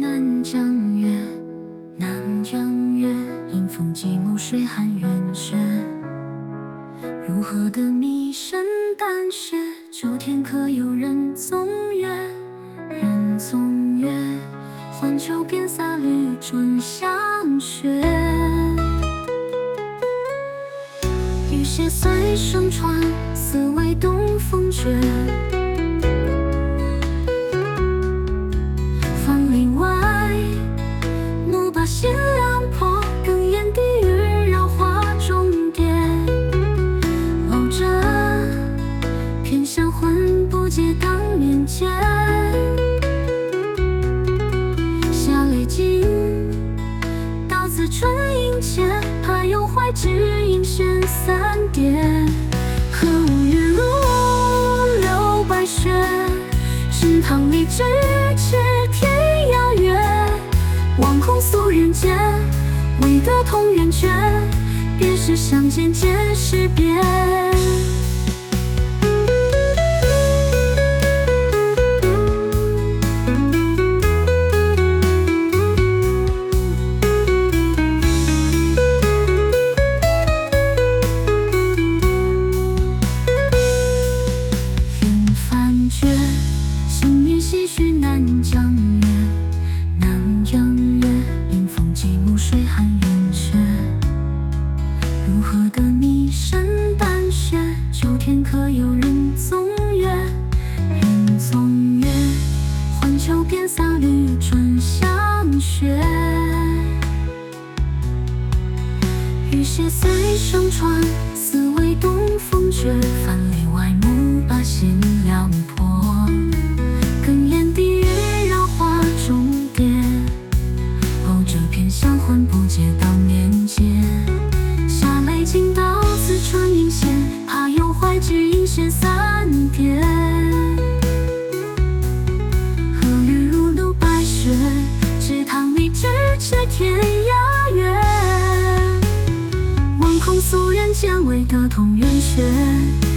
南江月，南江月，迎风寂寞水寒远雪。如何得迷身淡雪？秋天可有人踪月？人踪月，还秋遍洒绿春香雪。雨歇随声传，思为东风绝。芳林外，怒把新娘破，哽咽低语绕花中蝶。偶着偏向魂不解当年间。下泪尽，到自春影前，怕有怀只应弦三叠。何无月如流白雪，池塘里咫尺天涯月。望空诉人间，未得同源绝。别时相见皆是别。星月唏嘘南江月，南江月，迎风寂寞水寒远雪。如何得迷身淡雪？秋天可有人踪月？人踪月，还秋遍洒绿春香雪。雨歇随声传，思为东风绝。泛泪外幕把新娘破，哽咽低语绕花中蝶。偶这偏向魂不解当年间。下泪尽到自春影闲，怕有怀只应弦三叠。何日如流白雪？池塘里咫尺天涯月。望空诉人间，未得同源绝。